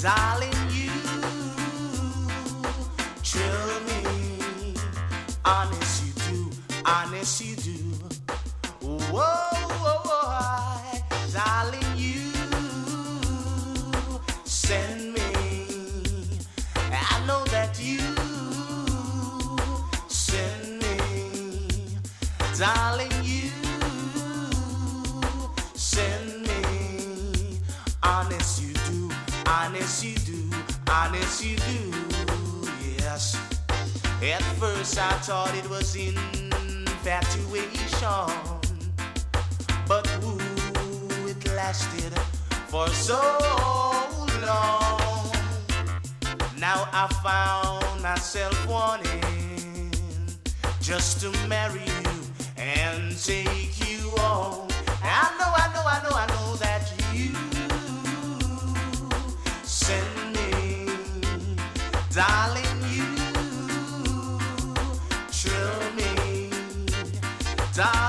darling, you thrill me. Honest you do, honest you do. Whoa, whoa, whoa, darling, you send me. I know that you send me, darling, you send me. Honest you do, honest you do, honest you do. Yes. At first I thought it was infatuation, but ooh, it lasted for so long. Now I found myself wanting just to marry you and take you home. I know that you send me, darling, you thrill me, darling.